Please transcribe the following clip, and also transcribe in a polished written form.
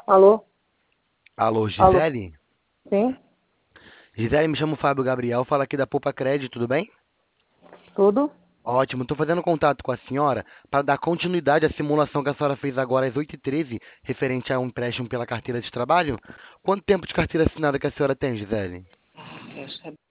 Alô? Alô, Alô? Gisele? Sim? Gisele, me chamo Fábio Gabriel, fala aqui da Poupa Crédito, tudo bem? Tudo? Ótimo, estou fazendo contato com a senhora para dar continuidade à simulação que a senhora fez agora às 8h13, referente a um empréstimo pela carteira de trabalho. Quanto tempo de carteira assinada que a senhora tem, Gisele?